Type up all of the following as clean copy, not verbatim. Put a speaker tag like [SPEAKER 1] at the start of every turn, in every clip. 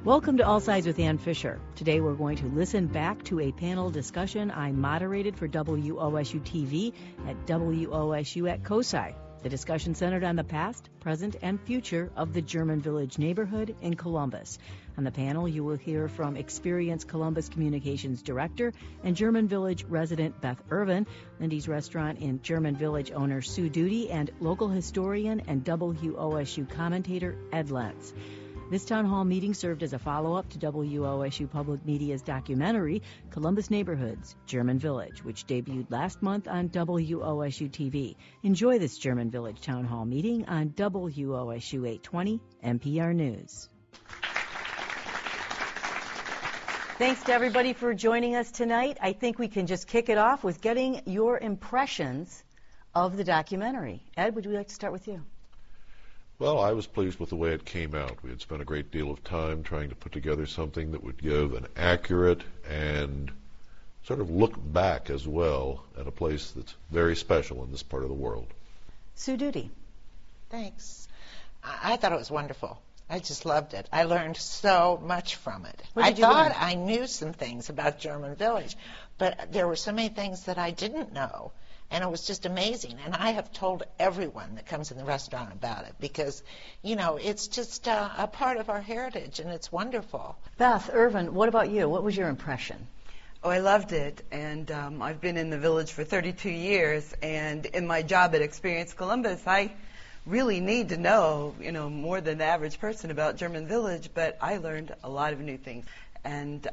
[SPEAKER 1] Welcome to All Sides with Ann Fisher. Today we're going to listen back to a panel discussion I moderated for WOSU TV at WOSU at COSI. The discussion centered on the past, present, and future of the German Village neighborhood in Columbus. On the panel, you will hear from experienced Columbus Communications Director and German Village resident Beth Irvin, Lindy's Restaurant in German Village owner Sue Duty, and local historian and WOSU commentator Ed Lentz. This town hall meeting served as a follow-up to WOSU Public Media's documentary, Columbus Neighborhoods, German Village, which debuted last month on WOSU TV. Enjoy this German Village town hall meeting on WOSU 820 NPR News. Thanks to everybody for joining us tonight. I think we can just kick it off with getting your impressions of the documentary. Ed, would you like to start with you?
[SPEAKER 2] Well, I was pleased with the way it came out. We had spent a great deal of time trying to put together something that would give an accurate and sort of look back as well at a place that's very special in this part of the world.
[SPEAKER 1] Sue Duty.
[SPEAKER 3] Thanks. I thought it was wonderful. I just loved it. I learned so much from it.
[SPEAKER 1] What did you learn?
[SPEAKER 3] I knew some things about German Village, but there were so many things that I didn't know. And it was just amazing. And I have told everyone that comes in the restaurant about it because, you know, it's just a part of our heritage, and it's wonderful.
[SPEAKER 1] Beth Irvin, what about you? What was your impression?
[SPEAKER 4] Oh, I loved it. And I've been in the village for 32 years. And in my job at Experience Columbus, I really need to know, more than the average person about German Village. But I learned a lot of new things. And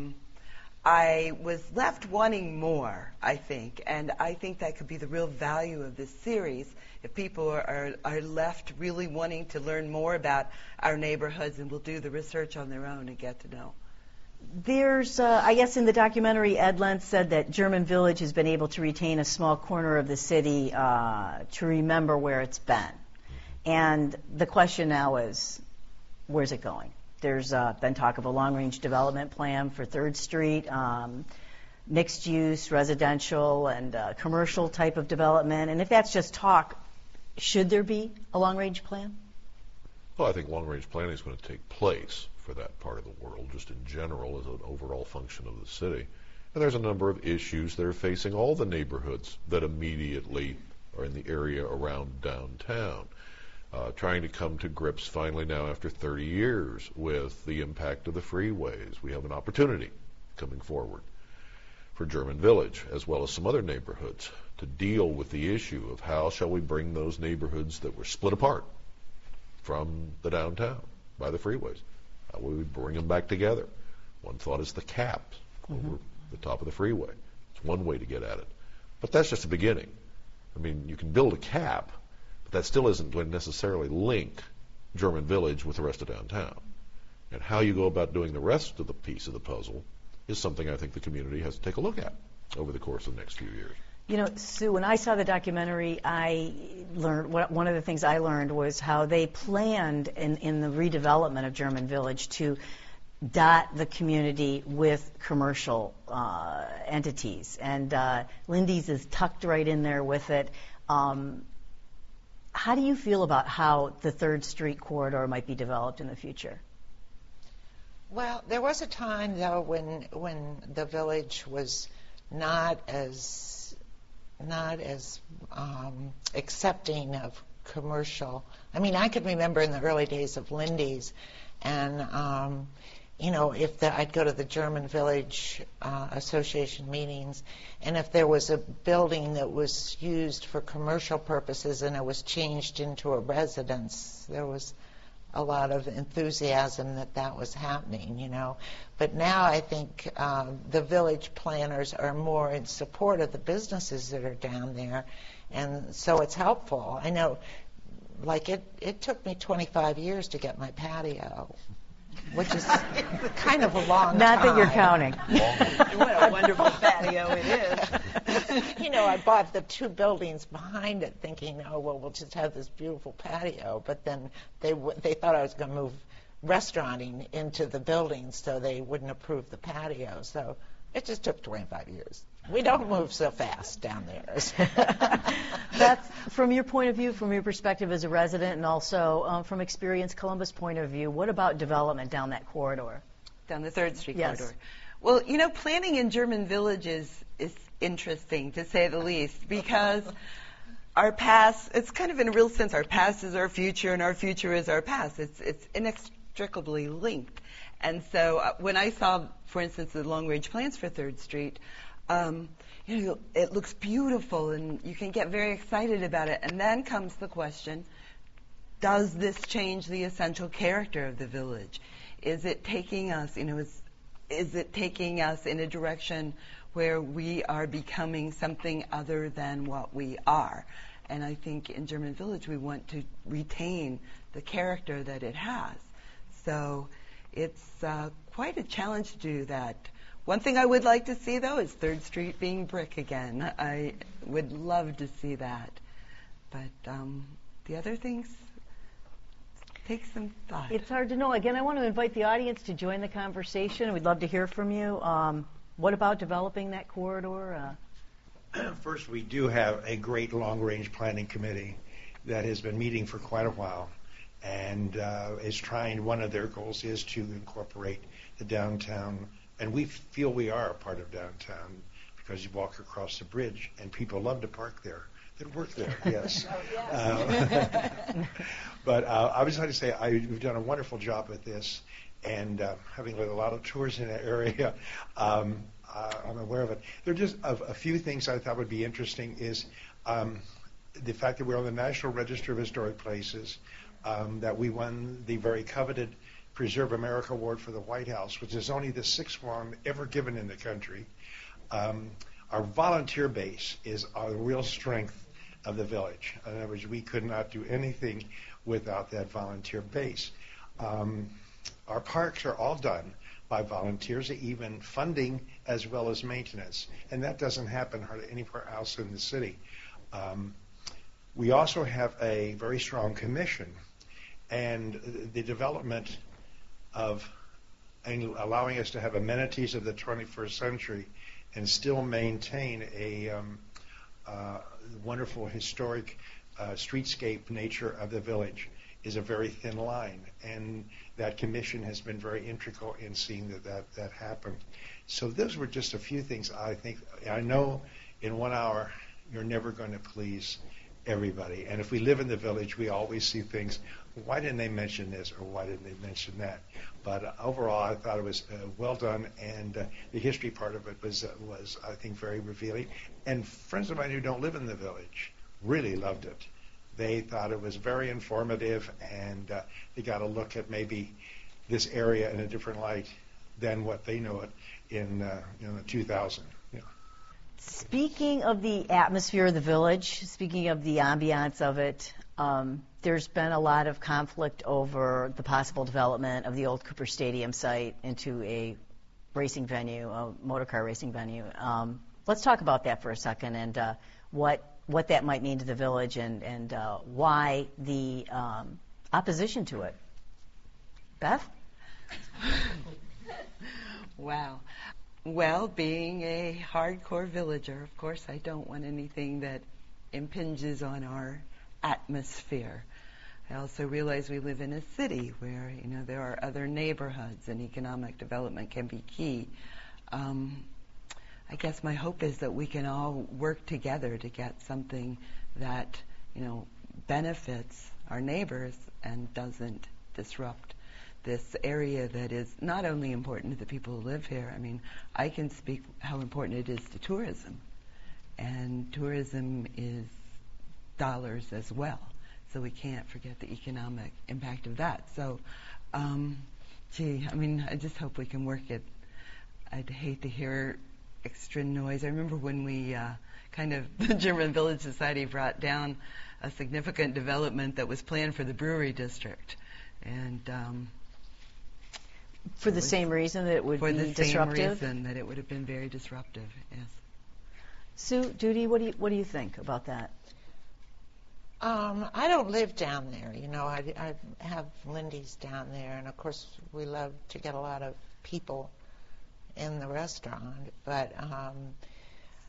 [SPEAKER 4] I was left wanting more, I think, and I think that could be the real value of this series if people are left really wanting to learn more about our neighborhoods and will do the research on their own and get to know.
[SPEAKER 1] There's, I guess in the documentary, Ed Lentz said that German Village has been able to retain a small corner of the city to remember where it's been. And the question now is, where's it going? There's been talk of a long-range development plan for 3rd Street, mixed-use, residential, and commercial type of development. And if that's just talk, should there be a long-range plan?
[SPEAKER 2] Well, I think long-range planning is going to take place for that part of the world, just in general as an overall function of the city. And there's a number of issues that are facing all the neighborhoods that immediately are in the area around downtown. Trying to come to grips finally now after 30 years with the impact of the freeways. We have an opportunity coming forward for German Village, as well as some other neighborhoods, to deal with the issue of how shall we bring those neighborhoods that were split apart from the downtown by the freeways. How will we bring them back together? One thought is the caps over the top of the freeway. It's one way to get at it. But that's just a beginning. I mean, you can build a cap, but that still isn't going to necessarily link German Village with the rest of downtown. And how you go about doing the rest of the piece of the puzzle is something I think the community has to take a look at over the course of the next few years.
[SPEAKER 1] You know, Sue, when I saw the documentary, I learned, one of the things I learned was how they planned in the redevelopment of German Village to dot the community with commercial entities. And Lindy's is tucked right in there with it. How do you feel about how the 3rd Street corridor might be developed in the future?
[SPEAKER 3] Well, there was a time, though, when the village was not as accepting of commercial. I mean, I could remember in the early days of Lindy's, and I'd go to the German Village Association meetings, and if there was a building that was used for commercial purposes and it was changed into a residence, there was a lot of enthusiasm that was happening, But now I think the village planners are more in support of the businesses that are down there, and so it's helpful. I know, like it took me 25 years to get my patio, which is kind of a long time.
[SPEAKER 1] Not that you're counting.
[SPEAKER 4] What a wonderful patio it is.
[SPEAKER 3] I bought the 2 buildings behind it thinking, we'll just have this beautiful patio. But then they thought I was going to move restauranting into the buildings, so they wouldn't approve the patio. So it just took 25 years. We don't move so fast down there.
[SPEAKER 1] That's from your point of view, from your perspective as a resident, and also from Experience Columbus point of view. What about development down that corridor?
[SPEAKER 4] Down the 3rd Street
[SPEAKER 1] Yes.
[SPEAKER 4] corridor. Well, planning in German Village is interesting, to say the least, because our past, it's kind of in a real sense, our past is our future, and our future is our past. It's inextricably linked. And so when I saw, for instance, the long-range plans for 3rd Street, it looks beautiful, and you can get very excited about it. And then comes the question, does this change the essential character of the village? Is it taking us, is it taking us in a direction where we are becoming something other than what we are? And I think in German Village we want to retain the character that it has. So it's quite a challenge to do that. One thing I would like to see, though, is 3rd Street being brick again. I would love to see that. But the other things take some thought.
[SPEAKER 1] It's hard to know. Again, I want to invite the audience to join the conversation. We'd love to hear from you. What about developing that corridor?
[SPEAKER 5] First, we do have a great long-range planning committee that has been meeting for quite a while, and is trying, one of their goals is to incorporate the downtown, and we feel we are a part of downtown because you walk across the bridge and people love to park there. That work there, yes.
[SPEAKER 3] Oh, yes.
[SPEAKER 5] But I was going to say, we've done a wonderful job with this, and having led a lot of tours in that area, I'm aware of it. There are just a few things I thought would be interesting is the fact that we're on the National Register of Historic Places, that we won the very coveted Preserve America Award for the White House, which is only the 6th one ever given in the country. Our volunteer base is our real strength of the village. In other words, we could not do anything without that volunteer base. Our parks are all done by volunteers, even funding as well as maintenance, and that doesn't happen hardly anywhere else in the city. We also have a very strong commission, and the development of allowing us to have amenities of the 21st century and still maintain a wonderful historic streetscape nature of the village is a very thin line, and that commission has been very integral in seeing that happen. So those were just a few things I think. I know in 1 hour you're never going to please everybody, and if we live in the village, we always see things, why didn't they mention this or why didn't they mention that? But overall, I thought it was well done, and the history part of it was I think, very revealing. And friends of mine who don't live in the village really loved it. They thought it was very informative, and they got a look at maybe this area in a different light than what they know it in 2000. Yeah.
[SPEAKER 1] Speaking of the atmosphere of the village, speaking of the ambiance of it, there's been a lot of conflict over the possible development of the old Cooper Stadium site into a racing venue, a motor car racing venue. Let's talk about that for a second, and what that might mean to the village, and why the opposition to it. Beth?
[SPEAKER 4] Wow. Well, being a hardcore villager, of course, I don't want anything that impinges on our atmosphere. I also realize we live in a city where, there are other neighborhoods and economic development can be key. I guess my hope is that we can all work together to get something that, benefits our neighbors and doesn't disrupt this area that is not only important to the people who live here. I mean, I can speak how important it is to tourism, and tourism is dollars as well, so we can't forget the economic impact of that. So, I just hope we can work it. I'd hate to hear extra noise. I remember when we the German Village Society brought down a significant development that was planned for the brewery district, and
[SPEAKER 1] for the same reason that it would be disruptive?
[SPEAKER 4] For the same reason that it would have been very disruptive, yes.
[SPEAKER 1] Sue, Judy, what do you think about that?
[SPEAKER 3] I don't live down there. I have Lindy's down there, and of course we love to get a lot of people in the restaurant. But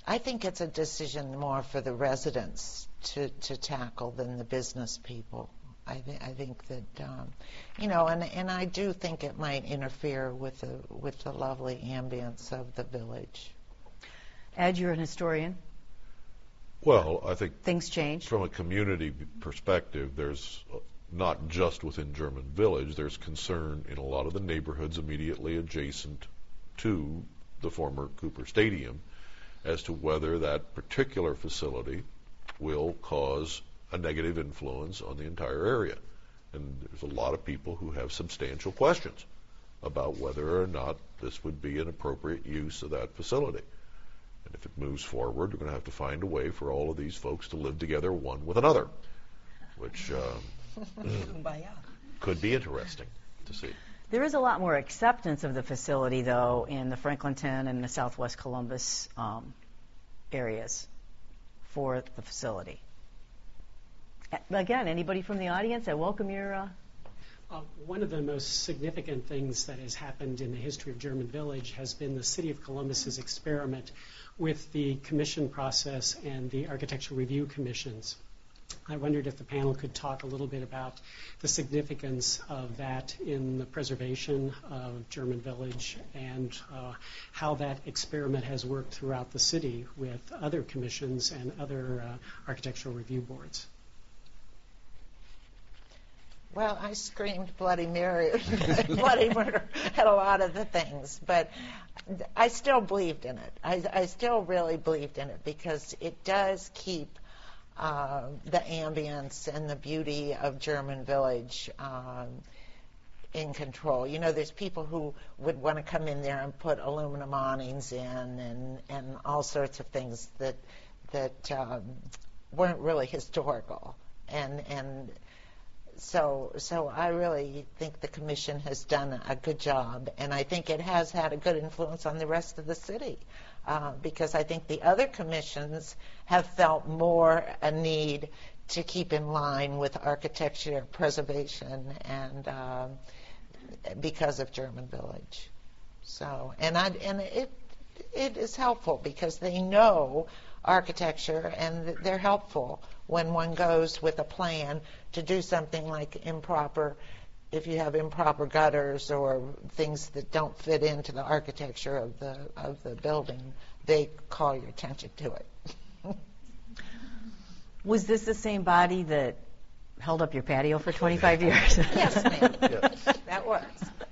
[SPEAKER 3] I think it's a decision more for the residents to tackle than the business people. I think that and I do think it might interfere with the lovely ambience of the village.
[SPEAKER 1] Ed, you're an historian.
[SPEAKER 2] Well, I think
[SPEAKER 1] Things change.
[SPEAKER 2] from a community perspective, there's not just within German Village, there's concern in a lot of the neighborhoods immediately adjacent to the former Cooper Stadium as to whether that particular facility will cause a negative influence on the entire area. And there's a lot of people who have substantial questions about whether or not this would be an appropriate use of that facility. And if it moves forward, we're going to have to find a way for all of these folks to live together one with another, which could be interesting to see.
[SPEAKER 1] There is a lot more acceptance of the facility, though, in the Franklinton and the Southwest Columbus areas for the facility. Again, anybody from the audience? I welcome your...
[SPEAKER 6] One of the most significant things that has happened in the history of German Village has been the City of Columbus's experiment with the commission process and the architectural review commissions. I wondered if the panel could talk a little bit about the significance of that in the preservation of German Village and how that experiment has worked throughout the city with other commissions and other architectural review boards.
[SPEAKER 3] Well, I screamed bloody murder, bloody murder at a lot of the things, but I still believed in it. I still really believed in it because it does keep the ambience and the beauty of German Village in control. You know, there's people who would want to come in there and put aluminum awnings in and all sorts of things that weren't really historical. And so I really think the commission has done a good job, and I think it has had a good influence on the rest of the city, because I think the other commissions have felt more a need to keep in line with architecture preservation and because of German Village. So and it is helpful because they know architecture and they're helpful when one goes with a plan to do something like if you have improper gutters or things that don't fit into the architecture of the building, they call your attention to it.
[SPEAKER 1] Was this the same body that held up your patio for 25 years?
[SPEAKER 3] Yes, ma'am. Yes. That was.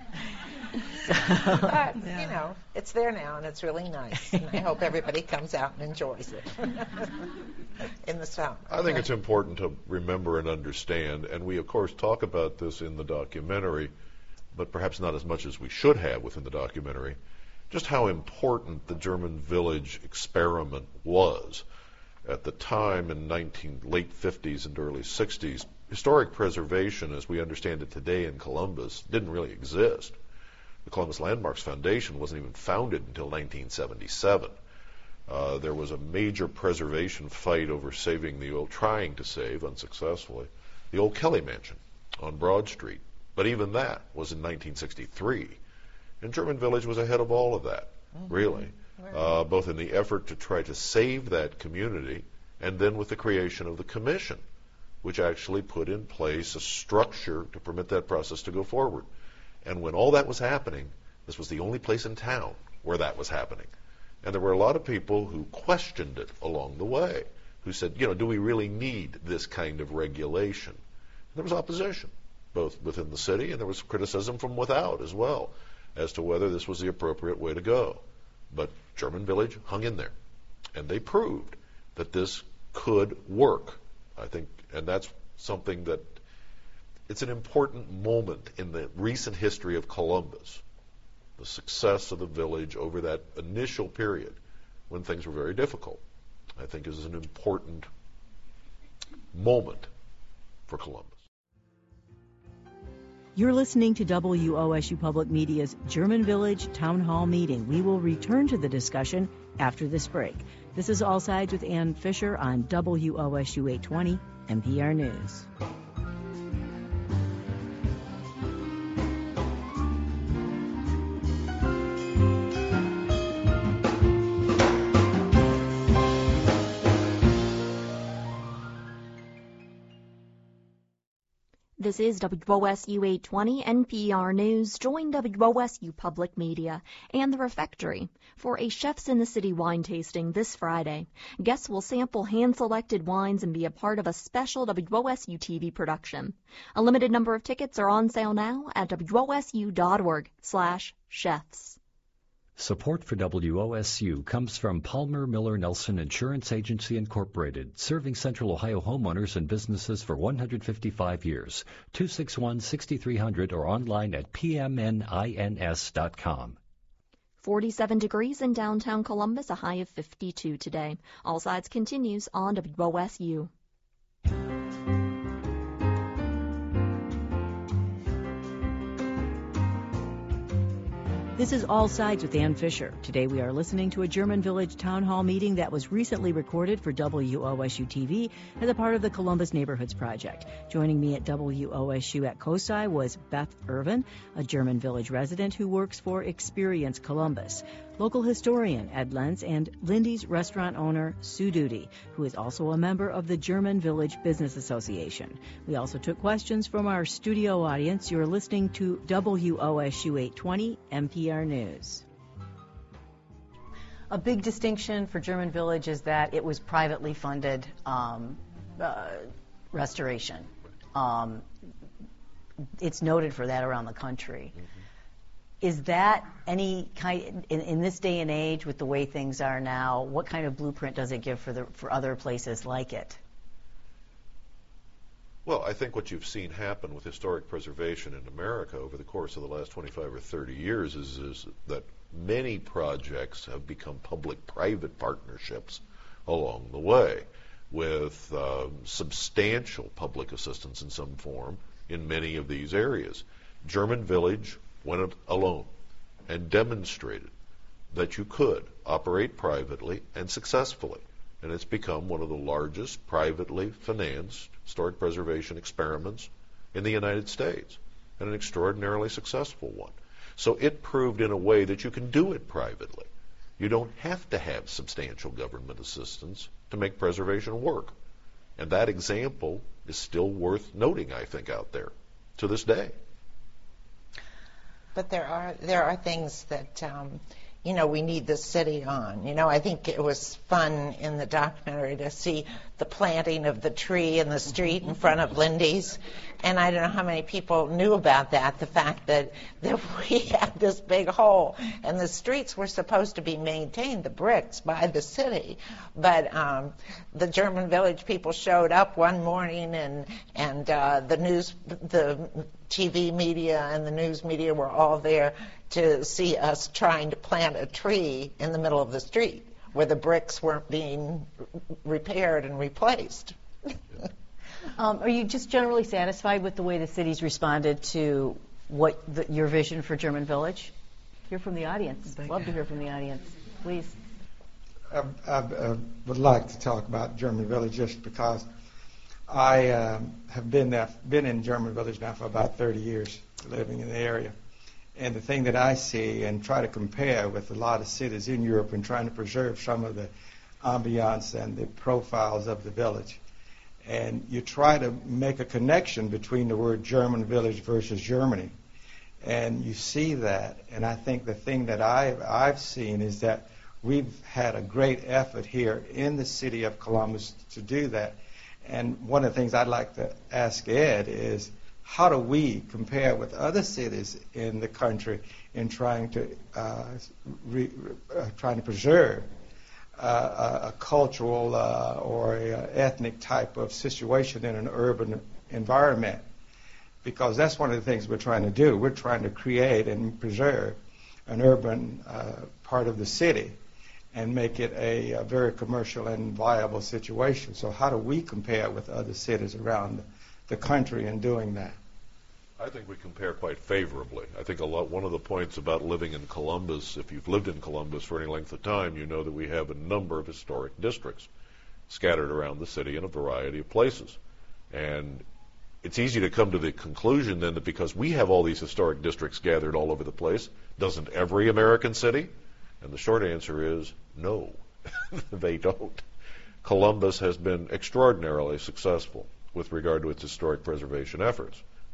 [SPEAKER 3] But, it's there now, and it's really nice. And I hope everybody comes out and enjoys it in the summer.
[SPEAKER 2] I think it's important to remember and understand, and we, of course, talk about this in the documentary, but perhaps not as much as we should have within the documentary, just how important the German Village experiment was. At the time in late 50s and early 60s, historic preservation, as we understand it today in Columbus, didn't really exist. The Columbus Landmarks Foundation wasn't even founded until 1977. There was a major preservation fight over trying to save unsuccessfully, the old Kelly Mansion on Broad Street. But even that was in 1963. And German Village was ahead of all of that, really, both in the effort to try to save that community and then with the creation of the commission, which actually put in place a structure to permit that process to go forward. And when all that was happening, this was the only place in town where that was happening. And there were a lot of people who questioned it along the way, who said, do we really need this kind of regulation? And there was opposition, both within the city, and there was criticism from without as well, as to whether this was the appropriate way to go. But German Village hung in there, and they proved that this could work, I think, and that's something that it's an important moment in the recent history of Columbus, the success of the village over that initial period when things were very difficult, I think is an important moment for Columbus.
[SPEAKER 1] You're listening to WOSU Public Media's German Village Town Hall meeting. We will return to the discussion after this break. This is All Sides with Ann Fisher on WOSU 820 NPR News.
[SPEAKER 7] This is WOSU 820 NPR News. Join WOSU Public Media and the Refectory for a Chefs in the City wine tasting this Friday. Guests will sample hand-selected wines and be a part of a special WOSU TV production. A limited number of tickets are on sale now at wosu.org/chefs.
[SPEAKER 8] Support for WOSU comes from Palmer Miller Nelson Insurance Agency Incorporated, serving Central Ohio homeowners and businesses for 155 years. 261-6300 or online at pmnins.com.
[SPEAKER 7] 47 degrees in downtown Columbus, a high of 52 today. All Sides continues on WOSU.
[SPEAKER 1] This is All Sides with Ann Fisher. Today we are listening to a German Village Town Hall meeting that was recently recorded for WOSU TV as a part of the Columbus Neighborhoods Project. Joining me at WOSU at COSI was Beth Irvin, a German Village resident who works for Experience Columbus, local historian Ed Lentz, and Lindy's restaurant owner Sue Duty, who is also a member of the German Village Business Association. We also took questions from our studio audience. You're listening to WOSU 820 NPR News. A big distinction for German Village is that it was privately funded restoration. It's noted for that around the country. Mm-hmm. Is that any kind, in this day and age with the way things are now, what kind of blueprint does it give for other places like it?
[SPEAKER 2] Well, I think what you've seen happen with historic preservation in America over the course of the last 25 or 30 years is that many projects have become public-private partnerships along the way with substantial public assistance in some form in many of these areas. German Village went alone and demonstrated that you could operate privately and successfully. And it's become one of the largest privately financed historic preservation experiments in the United States, and an extraordinarily successful one. So it proved in a way that you can do it privately. You don't have to have substantial government assistance to make preservation work. And that example is still worth noting, I think, out there to this day.
[SPEAKER 3] But there are things that we need the city on. I think it was fun in the documentary to see the planting of the tree in the street in front of Lindy's. And I don't know how many people knew about that, the fact that we had this big hole. And the streets were supposed to be maintained, the bricks, by the city. But the German Village people showed up one morning, and the TV media and the news media were all there to see us trying to plant a tree in the middle of the street where the bricks weren't being repaired and replaced.
[SPEAKER 1] Are you just generally satisfied with the way the city's responded to your vision for German Village? Hear from the audience. Love to hear from the audience. Please.
[SPEAKER 9] I would like to talk about German Village just because I have been in German Village now for about 30 years, living in the area. And the thing that I see and try to compare with a lot of cities in Europe and trying to preserve some of the ambiance and the profiles of the village. And you try to make a connection between the word German Village versus Germany. And you see that. And I think the thing that I've seen is that we've had a great effort here in the city of Columbus to do that. And one of the things I'd like to ask Ed is, how do we compare with other cities in the country in trying to preserve a cultural or a ethnic type of situation in an urban environment? Because that's one of the things we're trying to do. We're trying to create and preserve an urban part of the city and make it a very commercial and viable situation. So how do we compare with other cities around the country in doing that?
[SPEAKER 2] I think we compare quite favorably. I think one of the points about living in Columbus, if you've lived in Columbus for any length of time, you know that we have a number of historic districts scattered around the city in a variety of places. And it's easy to come to the conclusion then that because we have all these historic districts gathered all over the place, doesn't every American city? And the short answer is no, they don't. Columbus has been extraordinarily successful with regard to its historic preservation efforts.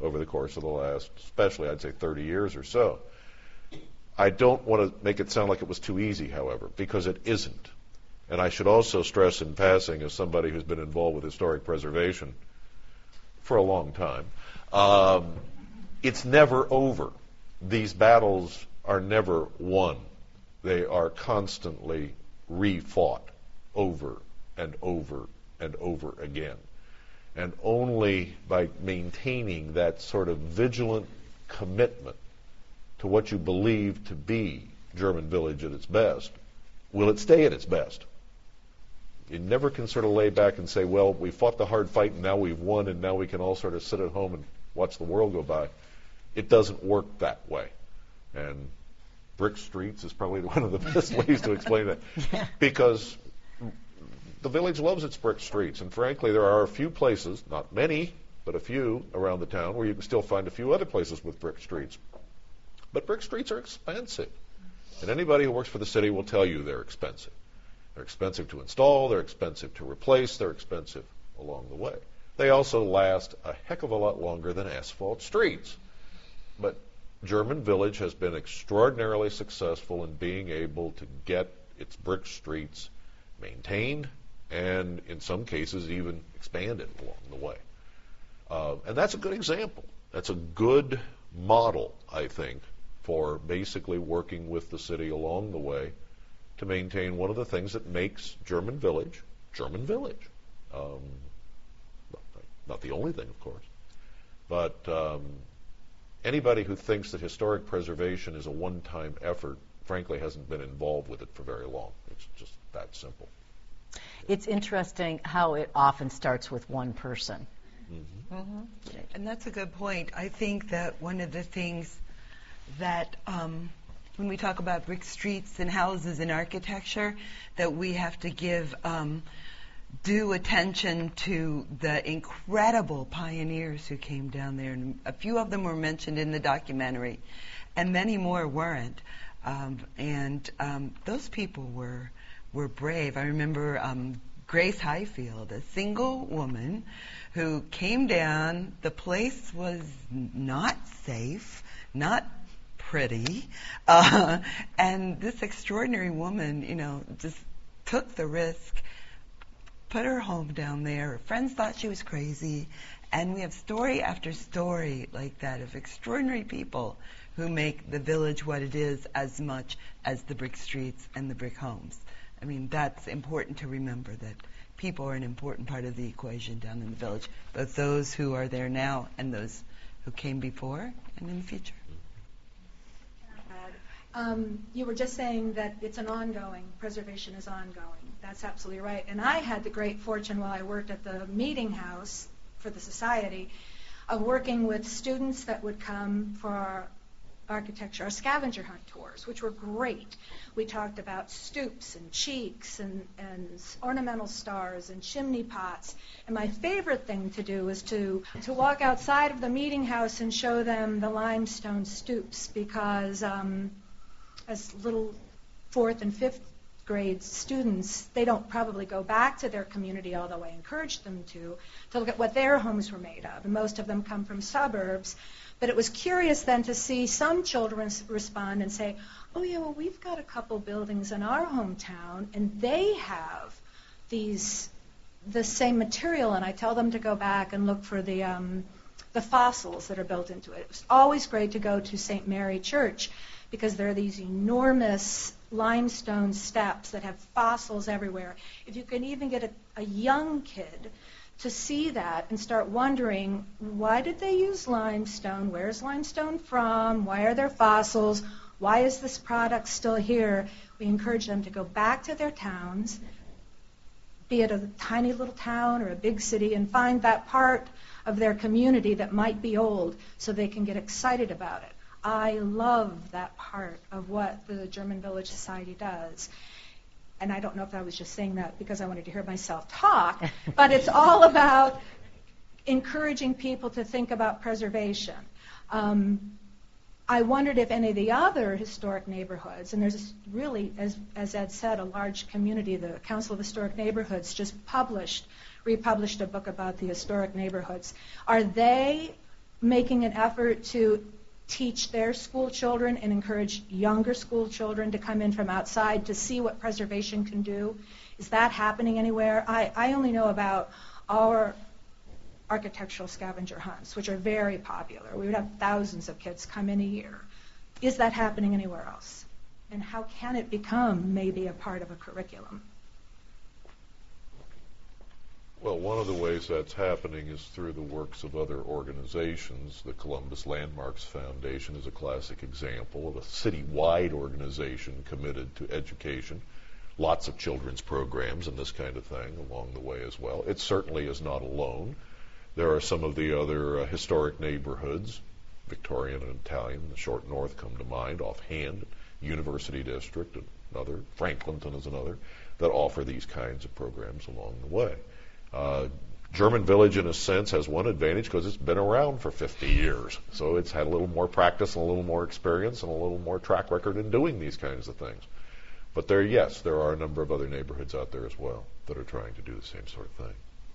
[SPEAKER 2] over the course of the last, especially I'd say 30 years or so. I don't want to make it sound like it was too easy, however, because it isn't. And I should also stress in passing, as somebody who's been involved with historic preservation for a long time, it's never over. These battles are never won. They are constantly refought over and over and over again. And only by maintaining that sort of vigilant commitment to what you believe to be German Village at its best will it stay at its best. You never can sort of lay back and say, well, we fought the hard fight and now we've won and now we can all sort of sit at home and watch the world go by. It doesn't work that way. And brick streets is probably one of the best ways to explain that.
[SPEAKER 3] Yeah.
[SPEAKER 2] Because the village loves its brick streets. And frankly, there are a few places, not many, but a few around the town where you can still find a few other places with brick streets. But brick streets are expensive. And anybody who works for the city will tell you they're expensive. They're expensive to install, they're expensive to replace, they're expensive along the way. They also last a heck of a lot longer than asphalt streets. But German Village has been extraordinarily successful in being able to get its brick streets maintained and in some cases even expanded along the way. And that's a good example. That's a good model, I think, for basically working with the city along the way to maintain one of the things that makes German Village, German Village. Not the only thing, of course, but anybody who thinks that historic preservation is a one-time effort, frankly, hasn't been involved with it for very long. It's just that simple.
[SPEAKER 1] It's interesting how it often starts with one person.
[SPEAKER 2] Mm-hmm.
[SPEAKER 4] Mm-hmm. And that's a good point. I think that one of the things that when we talk about brick streets and houses and architecture, that we have to give due attention to the incredible pioneers who came down there. And a few of them were mentioned in the documentary, and many more weren't. Those people were brave. I remember Grace Highfield, a single woman who came down. The place was not safe, not pretty, and this extraordinary woman, just took the risk, put her home down there. Her friends thought she was crazy, and we have story after story like that of extraordinary people who make the village what it is as much as the brick streets and the brick homes. I mean, that's important to remember, that people are an important part of the equation down in the village, both those who are there now and those who came before and in the future.
[SPEAKER 10] You were just saying that it's an ongoing, preservation is ongoing. That's absolutely right. And I had the great fortune while I worked at the meeting house for the society of working with students that would come for our architecture, our scavenger hunt tours, which were great. We talked about stoops and cheeks and ornamental stars and chimney pots. And my favorite thing to do was to walk outside of the meeting house and show them the limestone stoops, because as little 4th and 5th grade students, they don't probably go back to their community, although I encourage them to look at what their homes were made of. And most of them come from suburbs. But it was curious then to see some children respond and say, oh yeah, well, we've got a couple buildings in our hometown and they have the same material. And I tell them to go back and look for the fossils that are built into it. It was always great to go to St. Mary Church, because there are these enormous limestone steps that have fossils everywhere. If you can even get a young kid to see that and start wondering, why did they use limestone? Where's limestone from? Why are there fossils? Why is this product still here? We encourage them to go back to their towns, be it a tiny little town or a big city, and find that part of their community that might be old so they can get excited about it. I love that part of what the German Village Society does. And I don't know if I was just saying that because I wanted to hear myself talk, but it's all about encouraging people to think about preservation. I wondered if any of the other historic neighborhoods, and there's really, as Ed said, a large community. The Council of Historic Neighborhoods just republished a book about the historic neighborhoods. Are they making an effort to teach their school children and encourage younger school children to come in from outside to see what preservation can do? Is that happening anywhere? I only know about our architectural scavenger hunts, which are very popular. We would have thousands of kids come in a year. Is that happening anywhere else? And how can it become maybe a part of a curriculum?
[SPEAKER 2] Well, one of the ways that's happening is through the works of other organizations. The Columbus Landmarks Foundation is a classic example of a citywide organization committed to education. Lots of children's programs and this kind of thing along the way as well. It certainly is not alone. There are some of the other historic neighborhoods, Victorian and Italian, the Short North come to mind offhand, University District, another, Franklinton is another, that offer these kinds of programs along the way. German Village, in a sense, has one advantage because it's been around for 50 years. So it's had a little more practice and a little more experience and a little more track record in doing these kinds of things. But there are a number of other neighborhoods out there as well that are trying to do the same sort of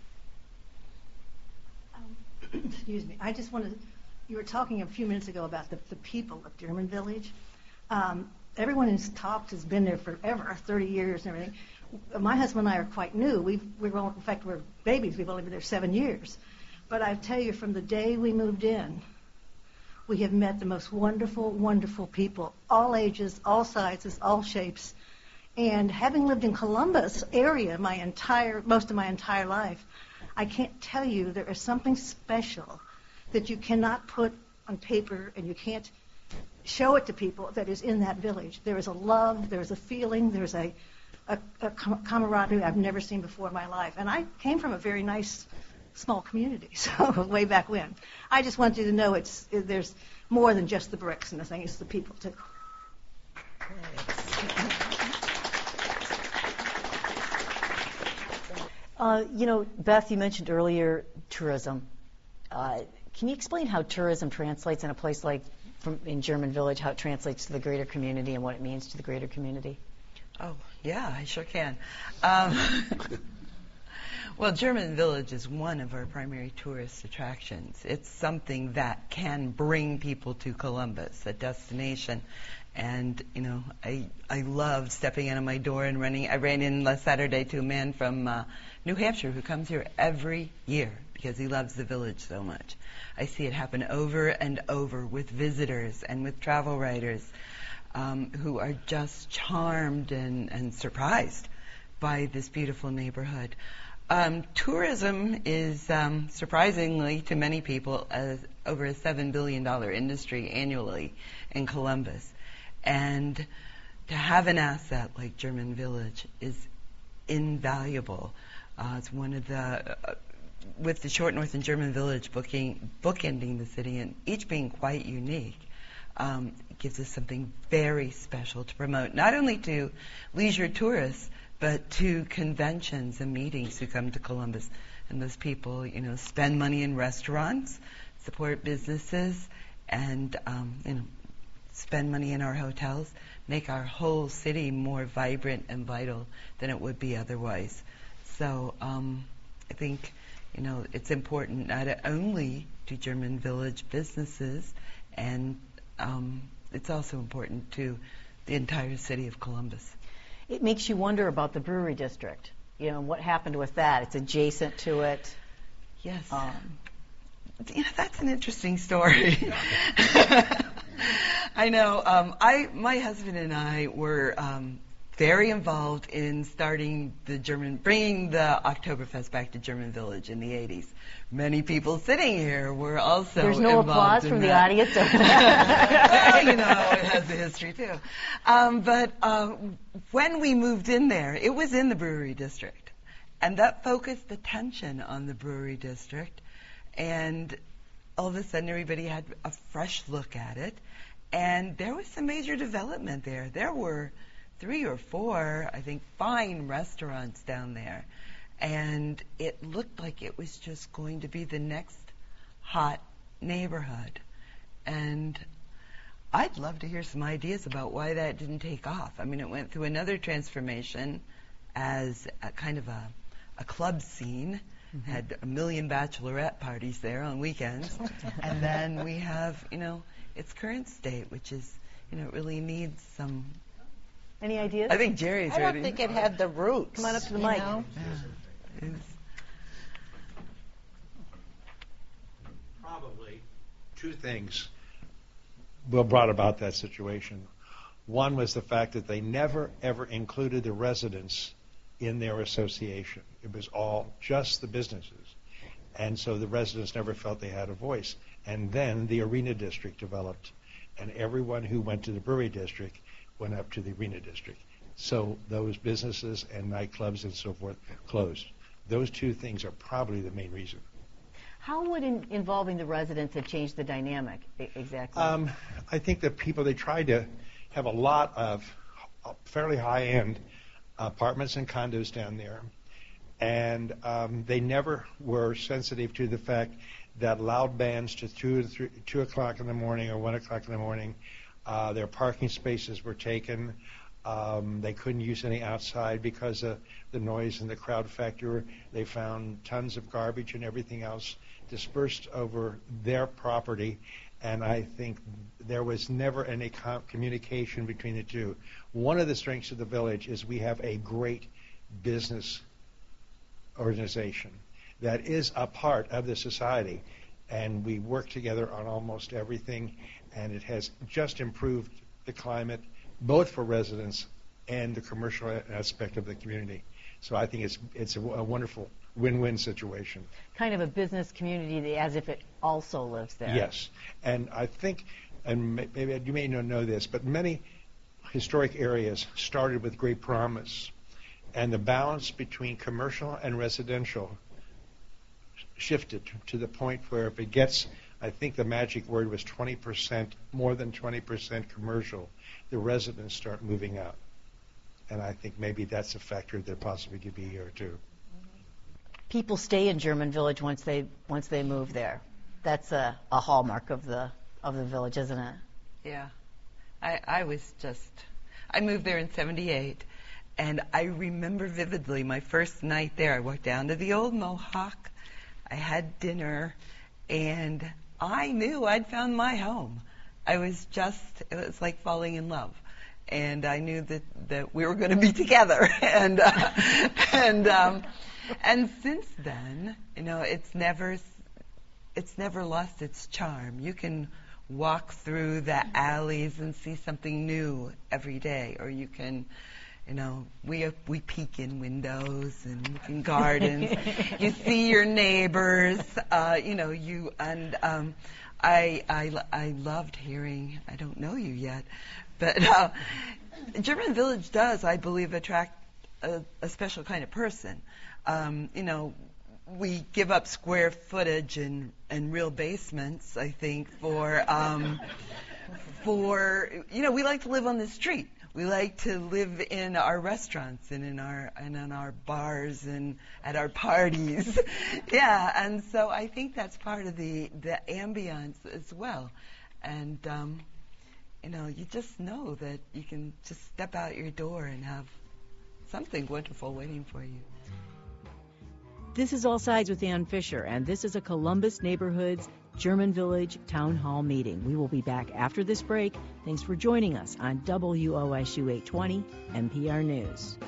[SPEAKER 2] thing.
[SPEAKER 11] Excuse me. I just wanted, you were talking a few minutes ago about the people of German Village. Everyone who's talked has been there forever, 30 years and everything. My husband and I are quite new. In fact, we're babies. We've only been there 7 years. But I tell you, from the day we moved in, we have met the most wonderful, wonderful people, all ages, all sizes, all shapes. And having lived in Columbus area most of my entire life, I can't tell you there is something special that you cannot put on paper and you can't show it to people that is in that village. There is a love, there is a feeling, there's a camaraderie I've never seen before in my life. And I came from a very nice, small community, so way back when. I just want you to know there's more than just the bricks and the thing, it's the people, too.
[SPEAKER 1] Beth, you mentioned earlier tourism. Can you explain how tourism translates in a place like in German Village, how it translates to the greater community and what it means to the greater community?
[SPEAKER 4] Oh, yeah, I sure can. Well, German Village is one of our primary tourist attractions. It's something that can bring people to Columbus, a destination. And, I love stepping out of my door and running. I ran in last Saturday to a man from New Hampshire who comes here every year because he loves the village so much. I see it happen over and over with visitors and with travel writers who are just charmed and surprised by this beautiful neighborhood. Tourism is, surprisingly to many people, over a $7 billion industry annually in Columbus. And to have an asset like German Village is invaluable. It's one of with the Short North and German Village bookending the city and each being quite unique, it gives us something very special to promote, not only to leisure tourists, but to conventions and meetings who come to Columbus. And those people, spend money in restaurants, support businesses, and, spend money in our hotels, make our whole city more vibrant and vital than it would be otherwise. So I think, it's important not only to German Village businesses, and it's also important to the entire city of Columbus.
[SPEAKER 1] It makes you wonder about the brewery district. What happened with that? It's adjacent to it.
[SPEAKER 4] Yes. That's an interesting story. I know. My husband and I were very involved in bringing the Oktoberfest back to German Village in the 80s. Many people sitting here were also
[SPEAKER 1] There's no applause from the audience.
[SPEAKER 4] Well, it has a history too. But when we moved in there, it was in the brewery district. And that focused attention on the brewery district. And all of a sudden, everybody had a fresh look at it. And there was some major development there. There were 3 or 4, I think, fine restaurants down there. And it looked like it was just going to be the next hot neighborhood. And I'd love to hear some ideas about why that didn't take off. I mean, it went through another transformation as a kind of a club scene. Had a million bachelorette parties there on weekends. And then we have, its current state, which is, it really needs some...
[SPEAKER 1] Any ideas?
[SPEAKER 4] I think Jerry's ready.
[SPEAKER 3] I don't think it had the roots.
[SPEAKER 1] Come on up to the mic.
[SPEAKER 4] Yeah.
[SPEAKER 5] Probably two things brought about that situation. One was the fact that they never, ever included the residents in their association. It was all just the businesses. And so the residents never felt they had a voice. And then the Arena District developed, and everyone who went to the Brewery District went up to the Arena District. So those businesses and nightclubs and so forth closed. Those two things are probably the main reason.
[SPEAKER 1] How would involving the residents have changed the dynamic exactly?
[SPEAKER 5] I think that they tried to have a lot of fairly high-end apartments and condos down there, and they never were sensitive to the fact that loud bands to 2 o'clock in the morning or 1 o'clock in the morning, their parking spaces were taken. They couldn't use any outside because of the noise and the crowd factor. They found tons of garbage and everything else dispersed over their property, and I think there was never any communication between the two. One of the strengths of the village is we have a great business organization that is a part of the society, and we work together on almost everything, and it has just improved the climate, both for residents and the commercial aspect of the community. So I think it's a wonderful win-win situation.
[SPEAKER 1] Kind of a business community as if it also lives there.
[SPEAKER 5] Yes, and I think, and maybe you may not know this, but many historic areas started with great promise, and the balance between commercial and residential shifted to the point where if it gets, I think the magic word was 20%, more than 20% commercial, the residents start moving out. And I think maybe that's a factor that possibly could be here too.
[SPEAKER 1] People stay in German Village once they move there. That's a hallmark of the village, isn't it?
[SPEAKER 4] Yeah. I moved there in 78, and I remember vividly my first night there. I walked down to the old Mohawk. I had dinner, and I knew I'd found my home. It was like falling in love. And I knew that we were going to be together. And since then, it's never lost its charm. You can walk through the alleys and see something new every day, or you can, we peek in windows and look in gardens. You see your neighbors, I loved hearing. I don't know you yet, but German Village does, I believe, attract a special kind of person. We give up square footage and real basements, I think, for we like to live on the street. We like to live in our restaurants and in our bars and at our parties. Yeah, and so I think that's part of the ambiance as well. And you just know that you can just step out your door and have something wonderful waiting for you.
[SPEAKER 1] This is All Sides with Ann Fisher, and this is a Columbus Neighborhoods German Village Town Hall meeting. We will be back after this break. Thanks for joining us on WOSU 820 NPR News.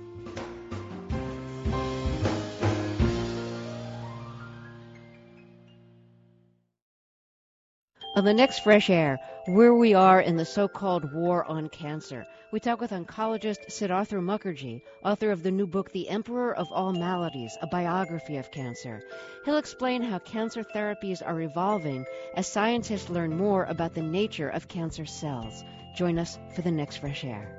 [SPEAKER 12] On the next Fresh Air, where we are in the so-called war on cancer, we talk with oncologist Siddhartha Mukherjee, author of the new book, The Emperor of All Maladies, a biography of cancer. He'll explain how cancer therapies are evolving as scientists learn more about the nature of cancer cells. Join us for the next Fresh Air.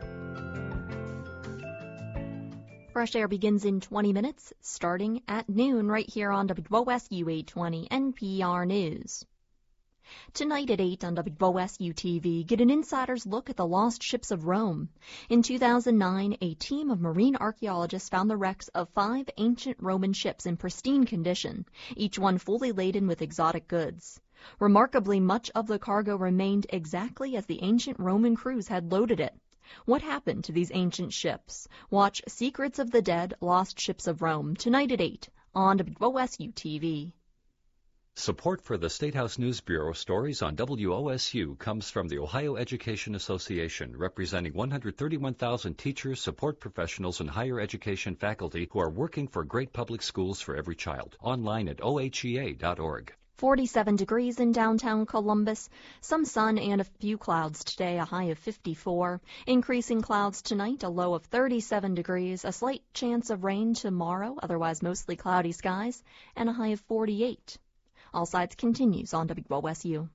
[SPEAKER 7] Fresh Air begins in 20 minutes, starting at noon right here on WOSU 820 NPR News. Tonight at 8 on WOSU TV, get an insider's look at the lost ships of Rome. In 2009, a team of marine archaeologists found the wrecks of 5 ancient Roman ships in pristine condition, each one fully laden with exotic goods. Remarkably, much of the cargo remained exactly as the ancient Roman crews had loaded it. What happened to these ancient ships? Watch Secrets of the Dead, Lost Ships of Rome, tonight at 8 on WOSU TV.
[SPEAKER 8] Support for the State House News Bureau stories on WOSU comes from the Ohio Education Association, representing 131,000 teachers, support professionals, and higher education faculty who are working for great public schools for every child. Online at ohea.org.
[SPEAKER 7] 47 degrees in downtown Columbus. Some sun and a few clouds today, a high of 54. Increasing clouds tonight, a low of 37 degrees. A slight chance of rain tomorrow, otherwise mostly cloudy skies, and a high of 48. All Sides continues on WOSU.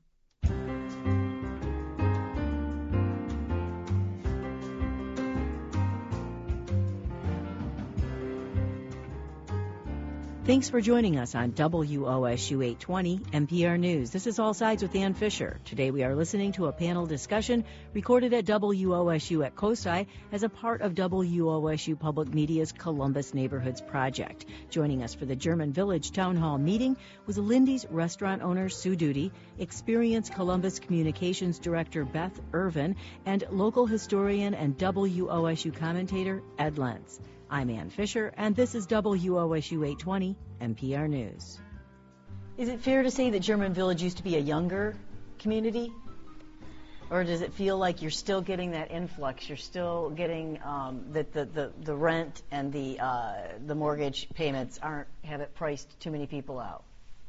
[SPEAKER 1] Thanks for joining us on WOSU 820 NPR News. This is All Sides with Ann Fisher. Today we are listening to a panel discussion recorded at WOSU at COSI as a part of WOSU Public Media's Columbus Neighborhoods Project. Joining us for the German Village Town Hall meeting was Lindy's restaurant owner Sue Duty, Experience Columbus Communications Director Beth Irvin, and local historian and WOSU commentator Ed Lentz. I'm Ann Fisher, and this is WOSU 820 NPR News.
[SPEAKER 13] Is it fair to say that German Village used to be a younger community? Or does it feel like you're still getting that influx? You're still getting the rent and the mortgage payments haven't priced too many people out?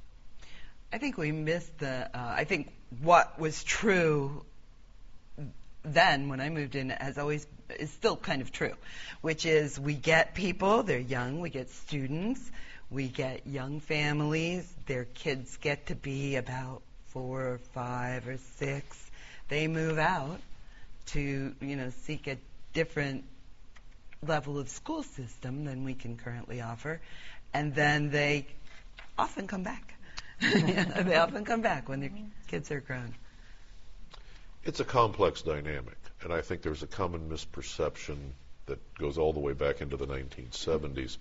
[SPEAKER 4] I think we missed I think what was true then when I moved in is still kind of true, which is we get people, they're young, we get students, we get young families, their kids get to be about 4 or 5 or 6. They move out to, seek a different level of school system than we can currently offer, and then they often come back. They often come back when their kids are grown.
[SPEAKER 2] It's a complex dynamic, and I think there's a common misperception that goes all the way back into the 1970s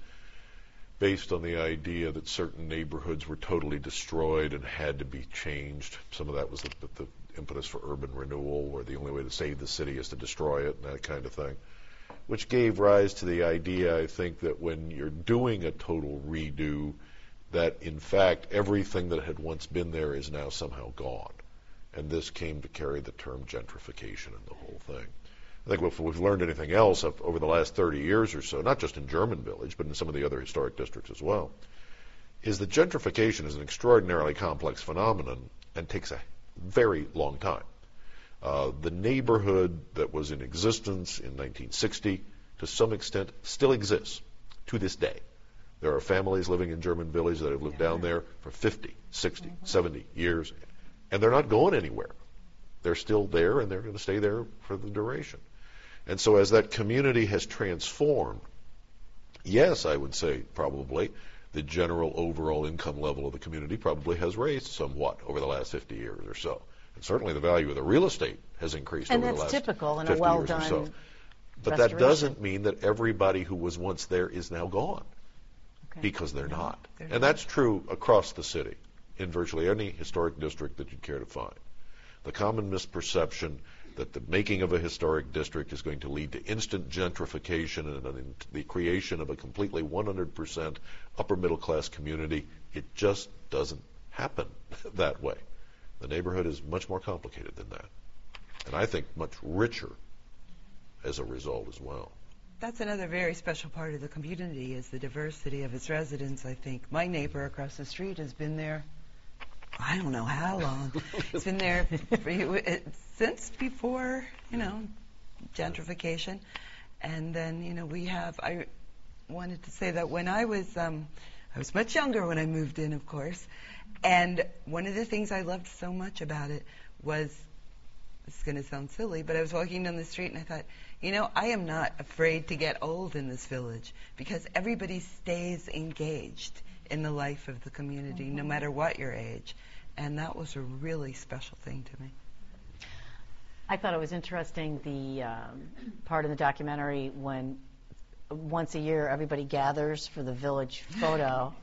[SPEAKER 2] based on the idea that certain neighborhoods were totally destroyed and had to be changed. Some of that was the impetus for urban renewal, where the only way to save the city is to destroy it, and that kind of thing, which gave rise to the idea, I think, that when you're doing a total redo, that in fact everything that had once been there is now somehow gone. And this came to carry the term gentrification in the whole thing. I think if we've learned anything else over the last 30 years or so, not just in German Village, but in some of the other historic districts as well, is that gentrification is an extraordinarily complex phenomenon and takes a very long time. The neighborhood that was in existence in 1960, to some extent, still exists to this day. There are families living in German Village that have lived down there for 50, 60, 70 years, and they're not going anywhere. They're still there, and they're going to stay there for the duration. And so as that community has transformed, yes, I would say probably the general overall income level of the community probably has raised somewhat over the last 50 years or so. And certainly the value of the real estate has increased over the last 50 years or so.
[SPEAKER 13] And that's typical in a well-done
[SPEAKER 2] But that doesn't mean that everybody who was once there is now gone, because they're not. And that's true across the city, in virtually any historic district that you'd care to find. The common misperception that the making of a historic district is going to lead to instant gentrification and the creation of a completely 100% upper middle class community, it just doesn't happen that way. The neighborhood is much more complicated than that, and I think much richer as a result as well.
[SPEAKER 4] That's another very special part of the community, is the diversity of its residents, I think. My neighbor across the street has been there, I don't know how long. It's been there since before, gentrification. And then, I wanted to say that when I was much younger when I moved in, of course. And one of the things I loved so much about it was, this is going to sound silly, but I was walking down the street and I thought, I am not afraid to get old in this village, because everybody stays engaged in the life of the community, no matter what your age. And that was a really special thing to me.
[SPEAKER 13] I thought it was interesting, the part in the documentary when once a year everybody gathers for the village photo.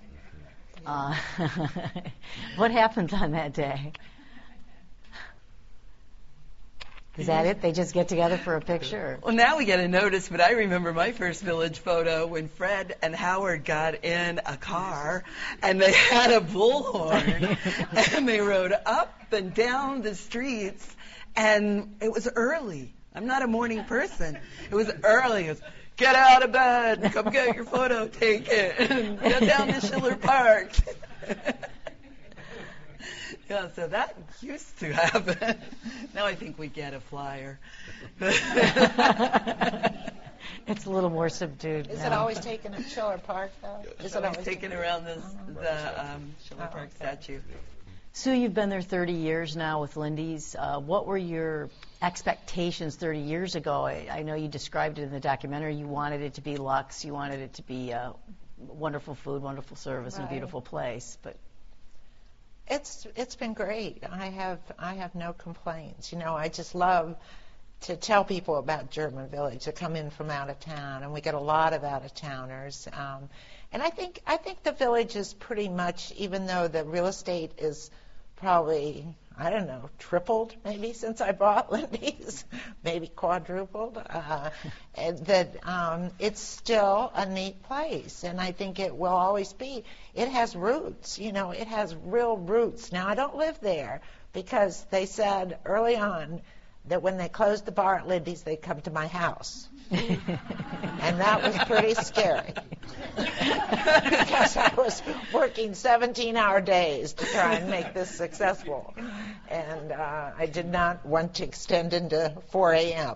[SPEAKER 13] What happens on that day? Is that it? They just get together for a picture?
[SPEAKER 4] Well, now we get a notice, but I remember my first village photo when Fred and Howard got in a car and they had a bullhorn and they rode up and down the streets, and it was early. I'm not a morning person. It was early. It was, get out of bed, come get your photo taken, get down to Schiller Park. Yeah, so that used to happen. Now I think we get a flyer.
[SPEAKER 13] It's a little more subdued.
[SPEAKER 3] Is it always taken at Schiller Park, though?
[SPEAKER 4] Is it always taken around the Schiller Park statue?
[SPEAKER 13] Sue, you've been there 30 years now with Lindy's. What were your expectations 30 years ago? I know you described it in the documentary. You wanted it to be luxe. You wanted it to be wonderful food, wonderful service, and a beautiful place. But
[SPEAKER 3] it's been great. I have no complaints. You know, I just love to tell people about German Village that come in from out of town, and we get a lot of out of towners. And I think the village is pretty much, even though the real estate is probably, I don't know, tripled maybe since I bought Lindy's, maybe quadrupled, and that it's still a neat place, and I think it will always be. It has roots, you know, it has real roots. Now, I don't live there because they said early on that when they closed the bar at Lindy's, they'd come to my house. And that was pretty scary because I was working 17-hour days to try and make this successful, and I did not want to extend into 4 a.m.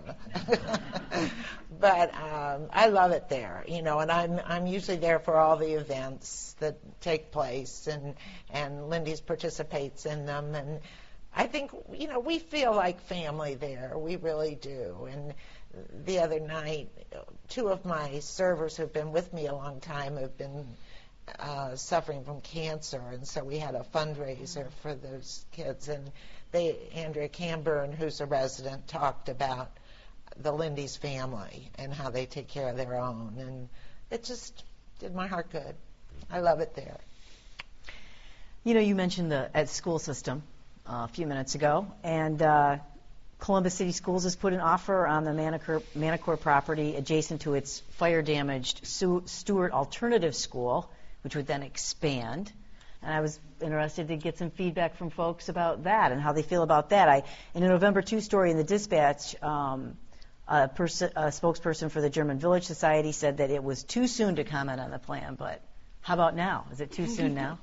[SPEAKER 3] But I love it there, you know, and I'm usually there for all the events that take place, and Lindy's participates in them, and I think, you know, we feel like family there. We really do. And the other night, 2 of my servers who've been with me a long time have been suffering from cancer, and so we had a fundraiser for those kids. And Andrea Camburn, who's a resident, talked about the Lindy's family and how they take care of their own. And it just did my heart good. I love it there.
[SPEAKER 13] You know, you mentioned the school system a few minutes ago, and Columbus City Schools has put an offer on the Manicourt property adjacent to its fire-damaged Stewart Alternative School, which would then expand. And I was interested to get some feedback from folks about that and how they feel about that. In a November 2 story in the Dispatch, a spokesperson for the German Village Society said that it was too soon to comment on the plan, but how about now? Is it too soon now?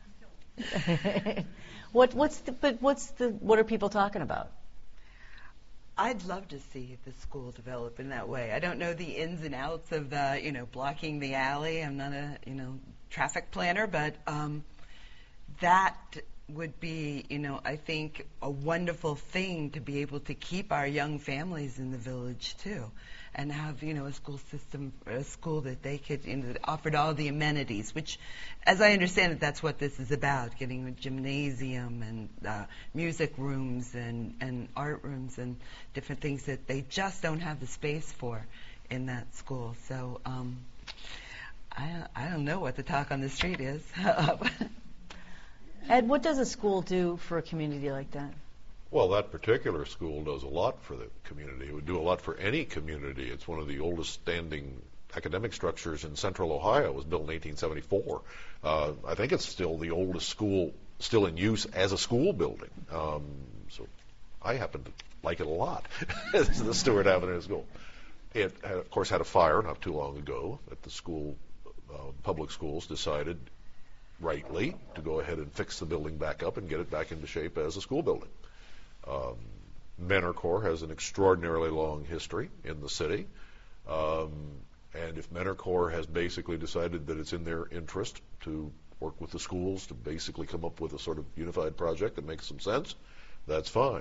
[SPEAKER 13] What are people talking about?
[SPEAKER 4] I'd love to see the school develop in that way. I don't know the ins and outs of the, you know, blocking the alley. I'm not a, you know, traffic planner, but that would be, you know, I think a wonderful thing to be able to keep our young families in the village too, and have, you know, a school system, a school that they could, you know, that offered all the amenities, which, as I understand it, that's what this is about, getting a gymnasium and music rooms and art rooms and different things that they just don't have the space for in that school. So I don't know what the talk on the street is.
[SPEAKER 13] Ed, what does a school do for a community like that?
[SPEAKER 2] Well, that particular school does a lot for the community. It would do a lot for any community. It's one of the oldest standing academic structures in central Ohio. It was built in 1874. I think it's still the oldest school still in use as a school building. So I happen to like it a lot. It's the Stewart Avenue School. It, of course, had a fire not too long ago at the school. Public schools decided rightly to go ahead and fix the building back up and get it back into shape as a school building. Manicourt has an extraordinarily long history in the city, and if Manicourt has basically decided that it's in their interest to work with the schools to basically come up with a sort of unified project that makes some sense, that's fine.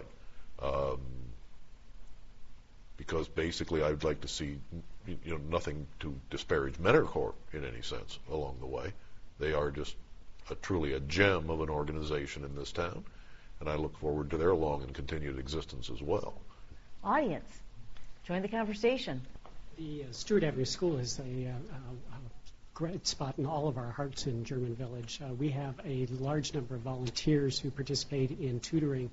[SPEAKER 2] Because basically I'd like to see, you know, nothing to disparage Manicourt in any sense along the way. They are just truly a gem of an organization in this town, and I look forward to their long and continued existence as well.
[SPEAKER 13] Audience, join the conversation.
[SPEAKER 6] The Stewart Avenue School is a great spot in all of our hearts in German Village. We have a large number of volunteers who participate in tutoring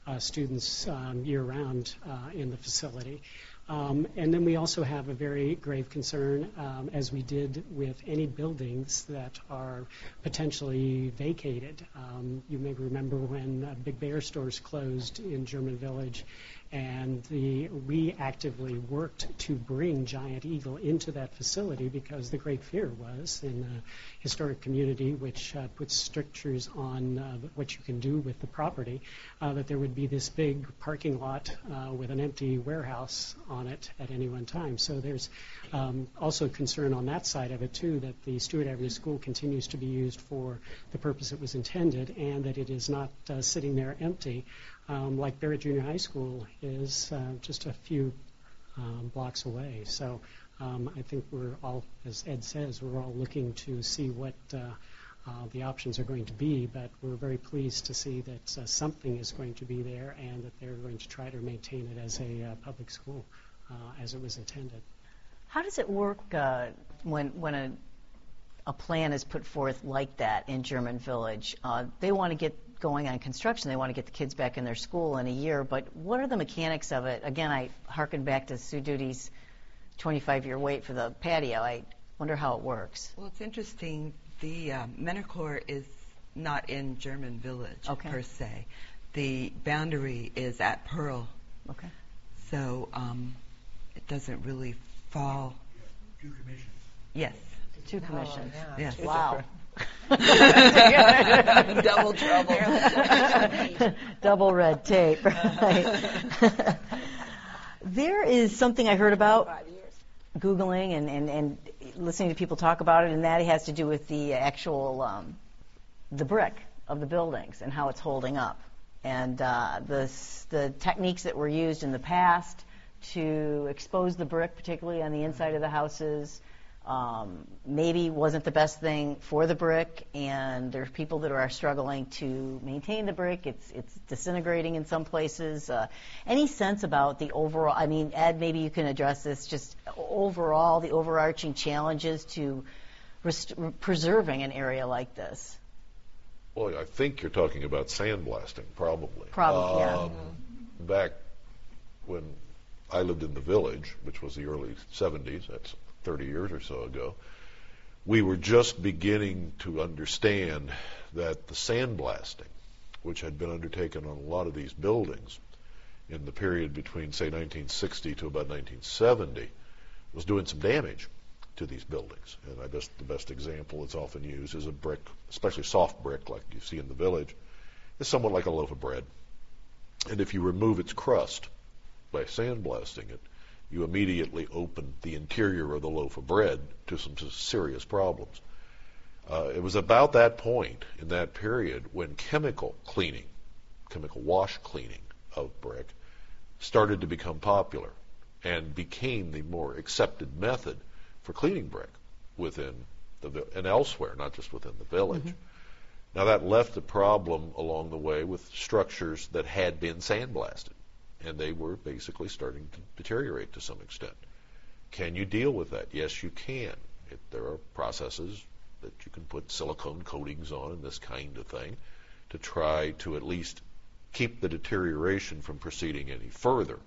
[SPEAKER 6] students year-round in the facility. And then we also have a very grave concern, as we did with any buildings that are potentially vacated. You may remember when Big Bear stores closed in German Village, and we actively worked to bring Giant Eagle into that facility because the great fear was in a historic community which puts strictures on what you can do with the property, that there would be this big parking lot with an empty warehouse on it at any one time. So there's also concern on that side of it too, that the Stewart Avenue School continues to be used for the purpose it was intended, and that it is not sitting there empty. Like Barrett Junior High School is just a few blocks away. So I think we're all, as Ed says, we're all looking to see what the options are going to be, but we're very pleased to see that something is going to be there and that they're going to try to maintain it as a public school as it was intended.
[SPEAKER 13] How does it work when a plan is put forth like that in German Village? They want to get going on construction. They want to get the kids back in their school in a year, but what are the mechanics of it? Again, I hearken back to Sue Duty's 25-year wait for the patio. I wonder how it works.
[SPEAKER 4] Well, it's interesting. The Menor is not in German Village per se. The boundary is at Pearl.
[SPEAKER 13] Okay.
[SPEAKER 4] So it doesn't really fall.
[SPEAKER 5] Two commissions.
[SPEAKER 4] Yes.
[SPEAKER 13] Two commissions.
[SPEAKER 3] Oh, yeah.
[SPEAKER 4] Yes.
[SPEAKER 13] Wow.
[SPEAKER 4] Double trouble.
[SPEAKER 13] Double red tape. Right. There is something I heard about Googling and listening to people talk about it, and that has to do with the actual the brick of the buildings and how it's holding up, and the techniques that were used in the past to expose the brick, particularly on the inside of the houses, maybe wasn't the best thing for the brick, and there's people that are struggling to maintain the brick. It's disintegrating in some places. Any sense about the overall, I mean, Ed, maybe you can address this, just overall, the overarching challenges to preserving an area like this?
[SPEAKER 2] Well, I think you're talking about sandblasting, probably.
[SPEAKER 13] Probably, yeah.
[SPEAKER 2] Back when I lived in the Village, which was the early 70s, that's 30 years or so ago, we were just beginning to understand that the sandblasting, which had been undertaken on a lot of these buildings in the period between, say, 1960 to about 1970, was doing some damage to these buildings. And I guess the best example that's often used is a brick, especially soft brick like you see in the Village, is somewhat like a loaf of bread. And if you remove its crust by sandblasting it, you immediately open the interior of the loaf of bread to some serious problems. It was about that point in that period when chemical cleaning, chemical wash cleaning of brick started to become popular and became the more accepted method for cleaning brick within and elsewhere, not just within the Village. Mm-hmm. Now that left a problem along the way with structures that had been sandblasted, and they were basically starting to deteriorate to some extent. Can you deal with that? Yes, you can. There are processes that you can put silicone coatings on and this kind of thing to try to at least keep the deterioration from proceeding any further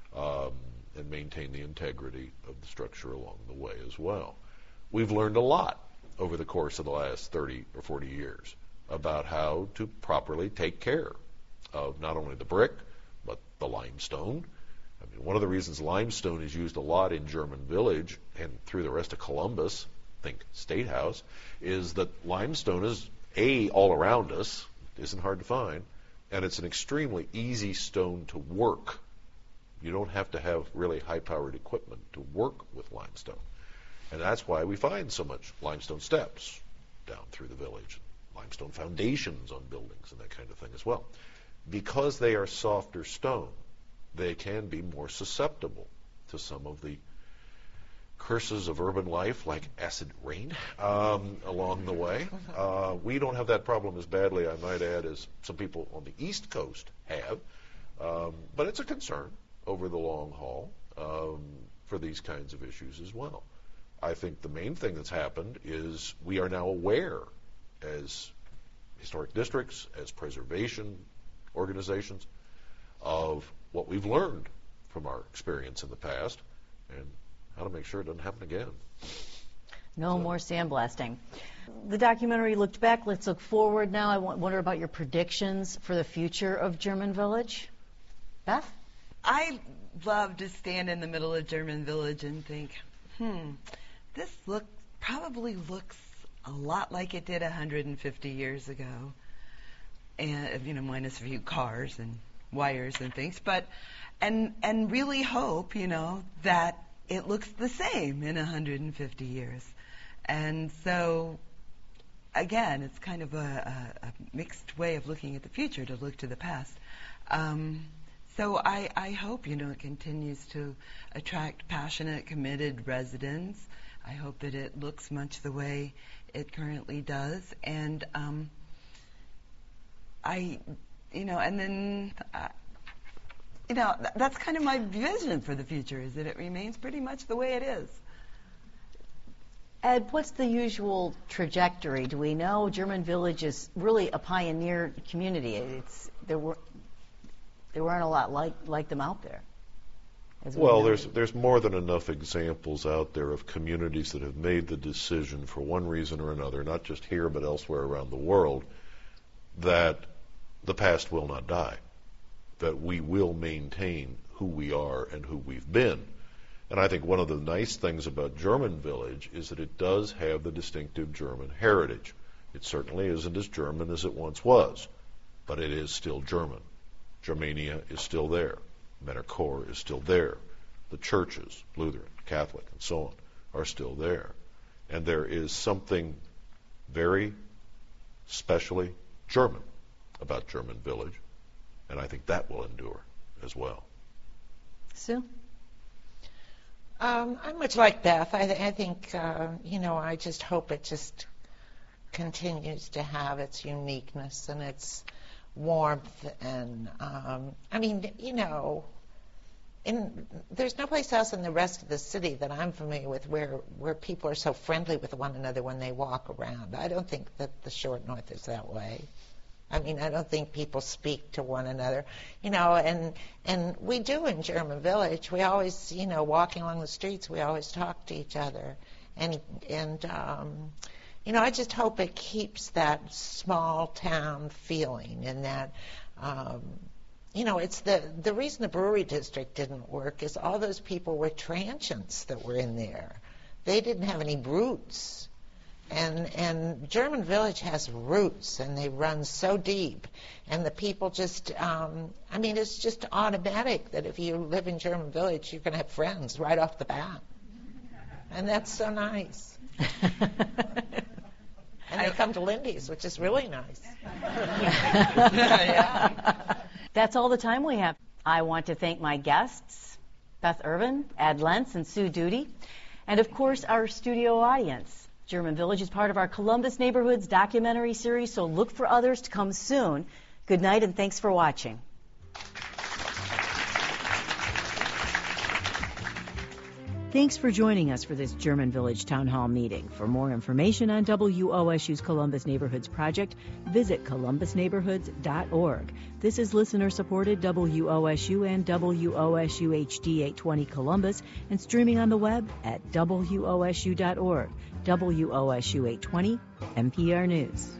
[SPEAKER 2] and maintain the integrity of the structure along the way as well. We've learned a lot over the course of the last 30 or 40 years about how to properly take care of not only the brick, but the limestone. I mean, one of the reasons limestone is used a lot in German Village and through the rest of Columbus, think State House, is that limestone is all around us, isn't hard to find, and it's an extremely easy stone to work. You don't have to have really high-powered equipment to work with limestone. And that's why we find so much limestone steps down through the Village, limestone foundations on buildings and that kind of thing as well. Because they are softer stone, they can be more susceptible to some of the curses of urban life, like acid rain, along the way. We don't have that problem as badly, I might add, as some people on the East Coast have. But it's a concern over the long haul for these kinds of issues as well. I think the main thing that's happened is we are now aware as historic districts, as preservation organizations, of what we've learned from our experience in the past and how to make sure it doesn't happen again.
[SPEAKER 13] No more sandblasting. The documentary looked back. Let's look forward now. I wonder about your predictions for the future of German Village. Beth?
[SPEAKER 4] I love to stand in the middle of German Village and think, this probably looks a lot like it did 150 years ago, and minus a few cars and wires and things, but and really hope that it looks the same in 150 years. And so, again, it's kind of a mixed way of looking at the future to look to the past. So I hope, it continues to attract passionate, committed residents. I hope that it looks much the way it currently does. And that's kind of my vision for the future, is that it remains pretty much the way it is.
[SPEAKER 13] Ed, what's the usual trajectory? Do we know German Village is really a pioneer community? There weren't a lot like them out there.
[SPEAKER 2] Well, there's more than enough examples out there of communities that have made the decision for one reason or another, not just here but elsewhere around the world, that the past will not die, that we will maintain who we are and who we've been. And I think one of the nice things about German Village is that it does have the distinctive German heritage. It certainly isn't as German as it once was, but it is still German. Germania is still there. Männerchor is still there. The churches, Lutheran, Catholic, and so on, are still there. And there is something very specially German about German Village, and I think that will endure as well.
[SPEAKER 13] Sue?
[SPEAKER 3] I'm much like Beth. I think, I just hope it just continues to have its uniqueness and its warmth. And, there's no place else in the rest of the city that I'm familiar with where people are so friendly with one another when they walk around. I don't think that the Short North is that way. I don't think people speak to one another, and we do in German Village. We always, walking along the streets, we always talk to each other, and I just hope it keeps that small town feeling, and that, it's the reason the brewery district didn't work is all those people were transients that were in there. They didn't have any roots. And German Village has roots, and they run so deep. And the people just, it's just automatic that if you live in German Village, you're going to have friends right off the bat. And that's so nice. And they come to Lindy's, which is really nice.
[SPEAKER 13] That's all the time we have. I want to thank my guests, Beth Irvin, Ed Lentz, and Sue Duty, and, of course, our studio audience. German Village is part of our Columbus Neighborhoods documentary series, so look for others to come soon. Good night, and thanks for watching.
[SPEAKER 1] Thanks for joining us for this German Village Town Hall meeting. For more information on WOSU's Columbus Neighborhoods Project, visit columbusneighborhoods.org. This is listener-supported WOSU and WOSU HD 820 Columbus, and streaming on the web at WOSU.org. WOSU 820, NPR News.